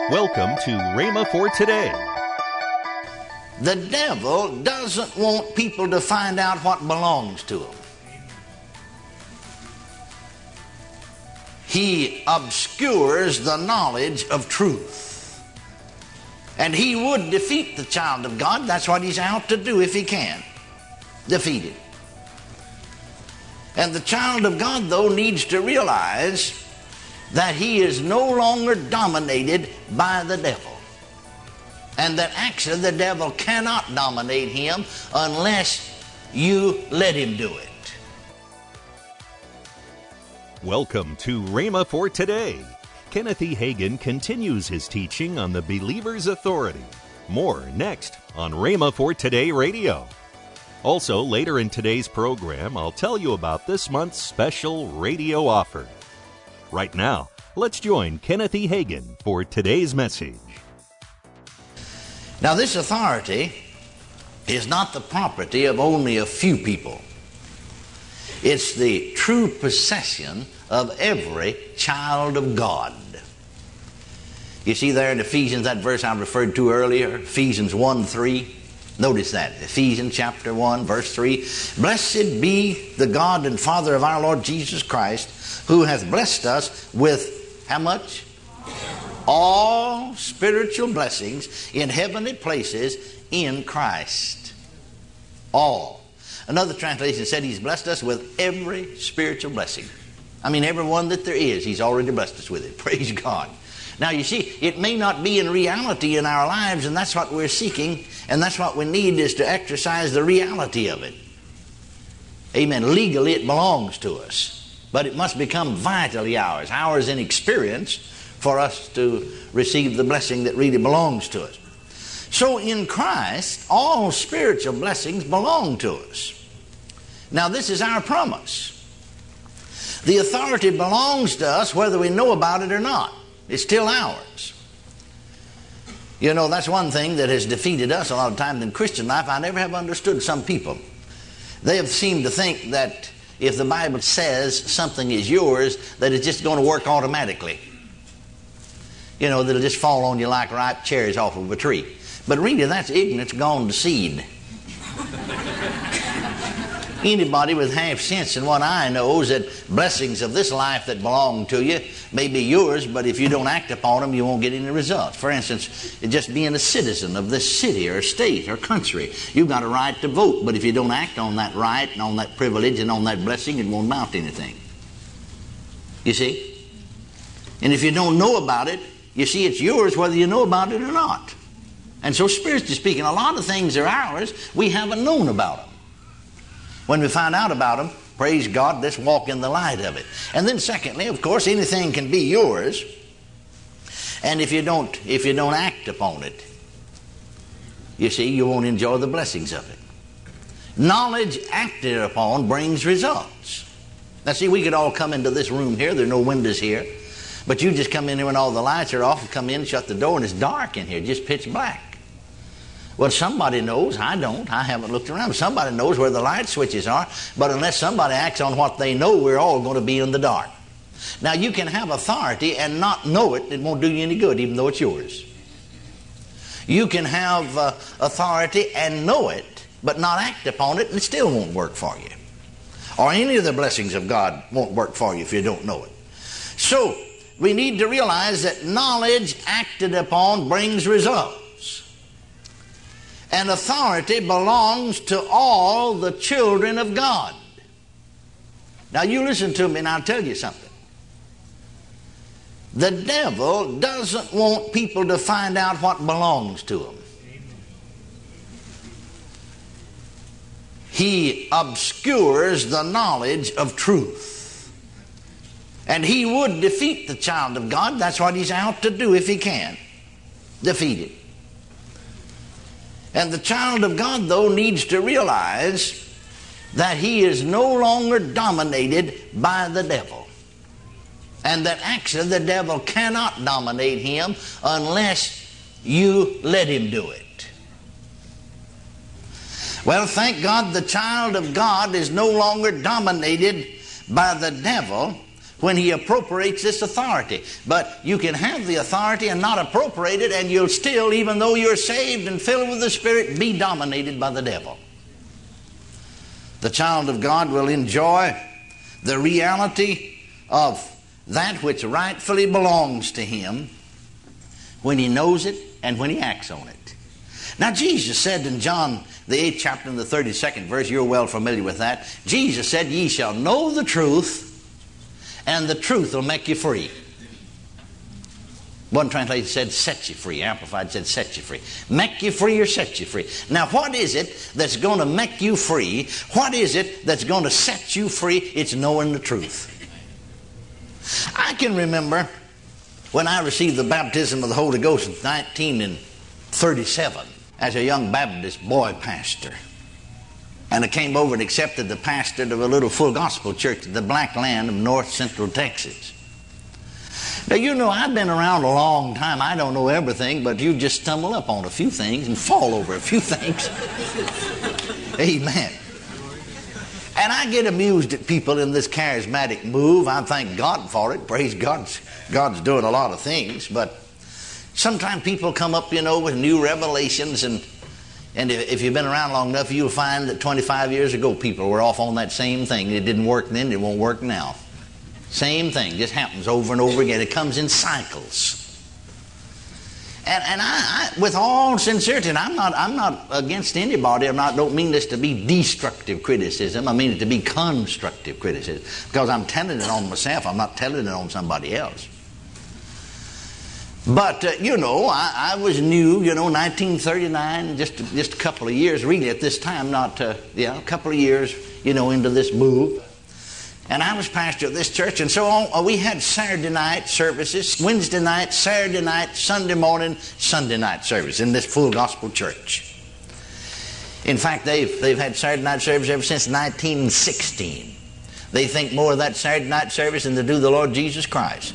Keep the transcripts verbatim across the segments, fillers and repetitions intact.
Welcome to Rhema for Today. The devil doesn't want people to find out what belongs to them. He obscures the knowledge of truth. And he would defeat the child of God. That's what he's out to do if he can. Defeat it. And the child of God, though, needs to realize that he is no longer dominated by the devil. And that actually the devil cannot dominate him unless you let him do it. Welcome to Rhema for Today. Kenneth E. Hagin continues his teaching on the believer's authority. More next on Rhema for Today Radio. Also, later in today's program, I'll tell you about this month's special radio offer. Right now, let's join Kenneth E. Hagin for today's message. Now, this authority is not the property of only a few people. It's the true possession of every child of God. You see there in Ephesians, that verse I referred to earlier, Ephesians one three. Notice that, Ephesians chapter one, verse three. Blessed be the God and Father of our Lord Jesus Christ, who hath blessed us with, how much? All spiritual blessings in heavenly places in Christ. All. Another translation said he's blessed us with every spiritual blessing. I mean, every one that there is, he's already blessed us with it. Praise God. Now, you see, it may not be in reality in our lives, and that's what we're seeking, and that's what we need is to exercise the reality of it. Amen. Legally, it belongs to us, but it must become vitally ours, ours in experience, for us to receive the blessing that really belongs to us. So in Christ, all spiritual blessings belong to us. Now, this is our promise. The authority belongs to us whether we know about it or not. It's still ours. You know, that's one thing that has defeated us a lot of times in Christian life. I never have understood some people. They have seemed to think that if the Bible says something is yours, that it's just going to work automatically. You know, that it'll just fall on you like ripe cherries off of a tree. But really, that's ignorance gone to seed. Anybody with half sense in one eye knows that blessings of this life that belong to you may be yours, but if you don't act upon them, you won't get any results. For instance, just being a citizen of this city or state or country, you've got a right to vote, but if you don't act on that right and on that privilege and on that blessing, it won't amount to anything. You see? And if you don't know about it, you see, it's yours whether you know about it or not. And so, spiritually speaking, a lot of things are ours. We haven't known about them. When we find out about them, praise God, let's walk in the light of it. And then secondly, of course, anything can be yours. And if you don't, if you don't act upon it, you see, you won't enjoy the blessings of it. Knowledge acted upon brings results. Now see, we could all come into this room here. There are no windows here. But you just come in here when all the lights are off and come in, shut the door, and it's dark in here, just pitch black. Well, somebody knows. I don't. I haven't looked around. Somebody knows where the light switches are. But unless somebody acts on what they know, we're all going to be in the dark. Now, you can have authority and not know it. It won't do you any good, even though it's yours. You can have uh, authority and know it, but not act upon it, and it still won't work for you. Or any of the blessings of God won't work for you if you don't know it. So, we need to realize that knowledge acted upon brings results. And authority belongs to all the children of God. Now you listen to me and I'll tell you something. The devil doesn't want people to find out what belongs to them. He obscures the knowledge of truth. And he would defeat the child of God. That's what he's out to do if he can. Defeat it. And the child of God, though, needs to realize that he is no longer dominated by the devil. And that actually the devil cannot dominate him unless you let him do it. Well, thank God the child of God is no longer dominated by the devil, when He appropriates this authority. But you can have the authority and not appropriate it, and you'll still, even though you're saved and filled with the Spirit, be dominated by the devil. The child of God will enjoy the reality of that which rightfully belongs to him when he knows it and when he acts on it. Now Jesus said in John the eighth chapter and the thirty-second verse, you're well familiar with that, Jesus said, ye shall know the truth, and the truth will make you free. One translation said set you free. Amplified said set you free. Make you free or set you free. Now what is it that's going to make you free? What is it that's going to set you free? It's knowing the truth. I can remember when I received the baptism of the Holy Ghost in nineteen thirty-seven as a young Baptist boy pastor. And I came over and accepted the pastor of a little full gospel church in the black land of north central Texas. Now, you know, I've been around a long time. I don't know everything, but you just stumble up on a few things and fall over a few things. Amen. And I get amused at people in this charismatic move. I thank God for it. Praise God. God's doing a lot of things. But sometimes people come up, you know, with new revelations. And, and if you've been around long enough, you'll find that twenty-five years ago people were off on that same thing. It didn't work then. It won't work now. Same thing. Just happens over and over again. It comes in cycles. And, and I, I, with all sincerity, and I'm not, I'm not against anybody. I'm not, don't mean this to be destructive criticism. I mean it to be constructive criticism. Because I'm telling it on myself. I'm not telling it on somebody else. But, uh, you know, I, I was new, you know, nineteen thirty-nine, just, just a couple of years, really at this time, not, uh, yeah, a couple of years, you know, into this move. And I was pastor of this church, and so on, we had Saturday night services, Wednesday night, Saturday night, Sunday morning, Sunday night service in this full gospel church. In fact, they've, they've had Saturday night service ever since nineteen sixteen. They think more of that Saturday night service than they do the Lord Jesus Christ.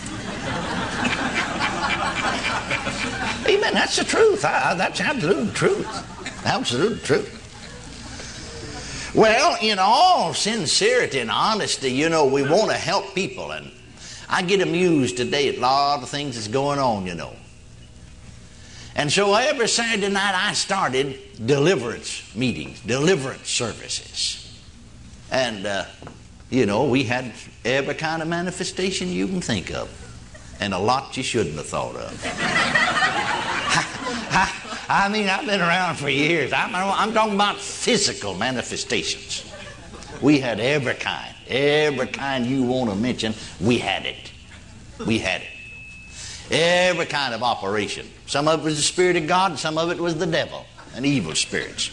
Amen. That's the truth. I, that's absolute truth. Absolute truth. Well, in all sincerity and honesty, you know, we want to help people. And I get amused today at a lot of things that's going on, you know. And so every Saturday night I started deliverance meetings, deliverance services. And, uh, you know, we had every kind of manifestation you can think of. And a lot you shouldn't have thought of. I, I, I mean, I've been around for years. I'm, I'm talking about physical manifestations. We had every kind. Every kind you want to mention, we had it. We had it. Every kind of operation. Some of it was the Spirit of God, some of it was the devil and evil spirits.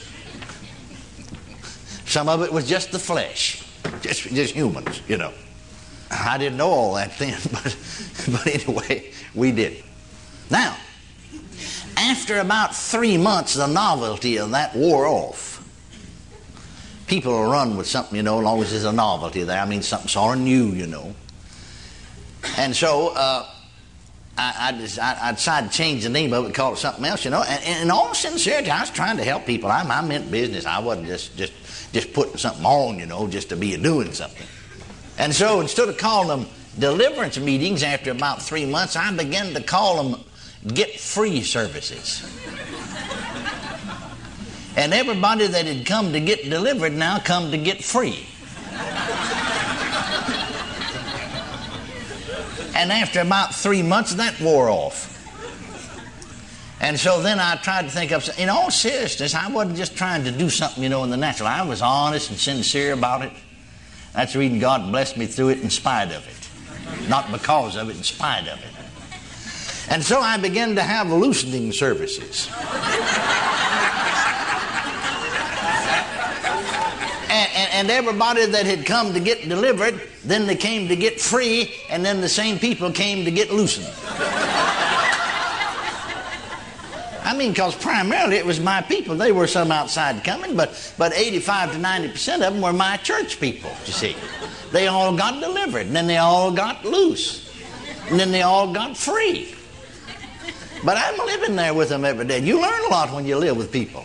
Some of it was just the flesh. Just, just humans, you know. I didn't know all that then, but, but anyway, we did. Now, after about three months, the novelty of that wore off. People will run with something, you know, as long as there's a novelty there. I mean, something sort of new, you know. And so uh, I, I, just, I, I decided to change the name of it, call it something else, you know. And, and in all sincerity, I was trying to help people. I, I meant business. I wasn't just, just, just putting something on, you know, just to be doing something. And so instead of calling them deliverance meetings after about three months, I began to call them get free services. And everybody that had come to get delivered now come to get free. And after about three months, that wore off. And so then I tried to think of, in all seriousness, I wasn't just trying to do something, you know, in the natural. I was honest and sincere about it. That's the reason God blessed me through it in spite of it. Not because of it, in spite of it. And so I began to have loosening services. and, and, and everybody that had come to get delivered, then they came to get free, and then the same people came to get loosened. I mean, because primarily it was my people. They were some outside coming, but, but eighty-five to ninety percent of them were my church people, you see. They all got delivered, and then they all got loose. And then they all got free. But I'm living there with them every day. You learn a lot when you live with people.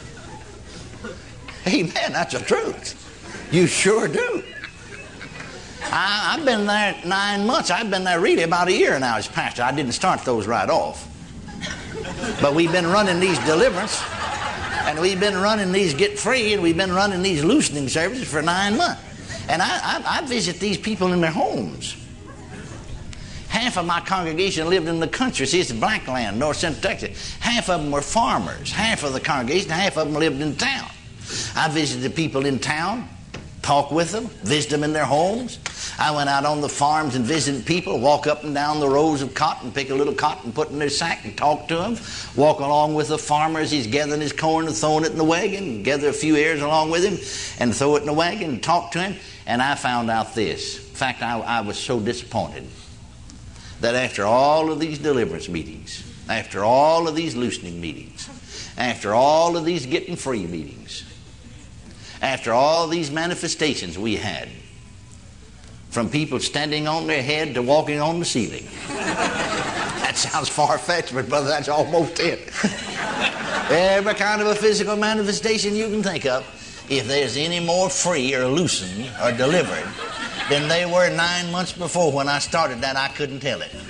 Amen, that's the truth. You sure do. I, I've been there nine months. I've been there really about a year now as pastor. I didn't start those right off. But we've been running these deliverance, and we've been running these get free, and we've been running these loosening services for nine months. And I, I, I visit these people in their homes. Half of my congregation lived in the country. See, it's black land, north central Texas. Half of them were farmers. Half of the congregation, half of them lived in town. I visited people in town, talk with them, visit them in their homes. I went out on the farms and visited people, walk up and down the rows of cotton, pick a little cotton, put it in their sack and talk to them. Walk along with the farmer as he's gathering his corn and throwing it in the wagon, gather a few ears along with him and throw it in the wagon and talk to him. And I found out this. In fact, I, I was so disappointed that after all of these deliverance meetings, after all of these loosening meetings, after all of these getting free meetings, after all these manifestations we had, from people standing on their head to walking on the ceiling. That sounds far-fetched, but brother, that's almost it. Every kind of a physical manifestation you can think of, if there's any more free or loosened or delivered than they were nine months before when I started that, I couldn't tell it.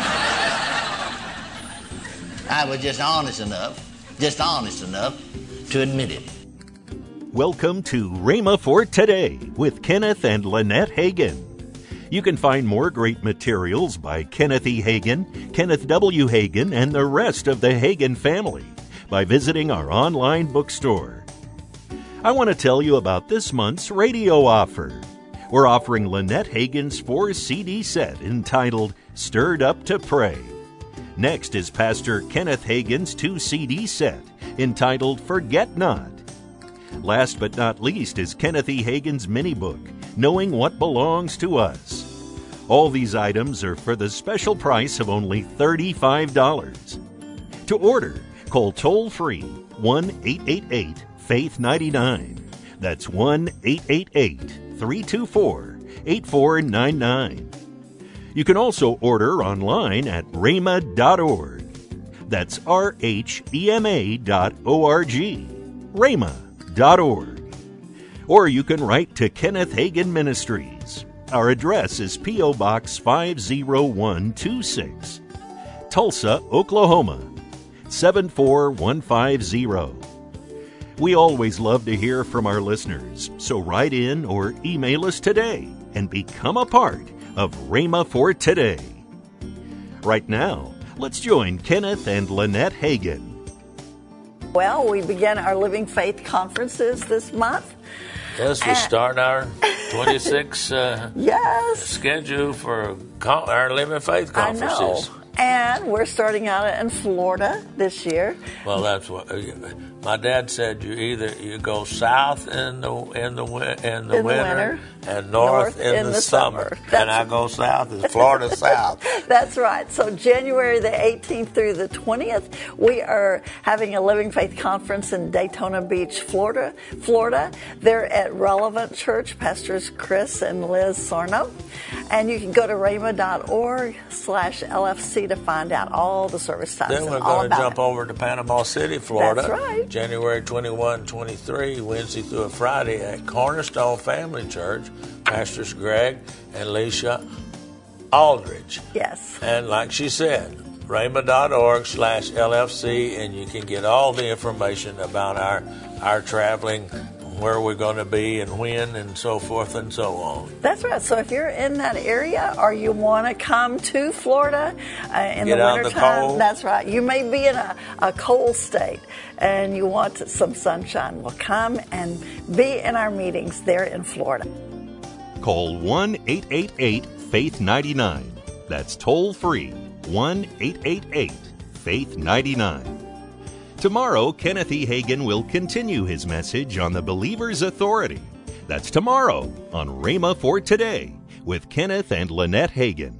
I was just honest enough, just honest enough to admit it. Welcome to Rhema for Today with Kenneth and Lynette Hagin. You can find more great materials by Kenneth E. Hagin, Kenneth W. Hagin, and the rest of the Hagin family by visiting our online bookstore. I want to tell you about this month's radio offer. We're offering Lynette Hagin's four C D set entitled Stirred Up to Pray. Next is Pastor Kenneth Hagin's two C D set entitled Forget Not. Last but not least is Kenneth E. Hagin's mini book, Knowing What Belongs to Us. All these items are for the special price of only thirty-five dollars. To order, call toll-free one eight eight eight faith ninety-nine. That's one eight eight eight three two four eight four nine nine. You can also order online at rhema dot org. That's R H E M A dot O R G. Rhema dot org. Or you can write to Kenneth Hagin Ministries. Our address is P O. Box five oh one two six, Tulsa, Oklahoma seven four one five zero. We always love to hear from our listeners, so write in or email us today and become a part of Rhema for Today. Right now, let's join Kenneth and Lynette Hagin. Well, we began our Living Faith conferences this month. Yes, we start our twenty-six uh, yes. schedule for con- our Living Faith conferences. I know. And we're starting out in Florida this year. Well, that's what uh, my dad said. You either you go south in the in the in the, in winter, the winter and north, north in, in the, the summer, summer. and I go south is Florida south. That's right. So January the eighteenth through the twentieth, we are having a Living Faith conference in Daytona Beach, Florida. Florida. They're at Relevant Church, Pastors Chris and Liz Sarno, and you can go to rhema dot org slash L F C to find out all the service times. Then we're and all going to about jump it. over to Panama City, Florida. That's right. January twenty-first, twenty-three, Wednesday through a Friday at Cornerstone Family Church, Pastors Greg and Leisha Aldridge. Yes. And like she said, rhema dot org slash L F C, and you can get all the information about our our traveling, where we're going to be and when and so forth and so on. That's right. So if you're in that area or you want to come to Florida uh, in Get the out wintertime, the cold. That's right. You may be in a, a cold state and you want some sunshine. Well, come and be in our meetings there in Florida. Call one eight eight eight faith ninety-nine. That's toll free one eight eight eight faith ninety-nine. Tomorrow, Kenneth E. Hagin will continue his message on the believer's authority. That's tomorrow on Rhema for Today with Kenneth and Lynette Hagin.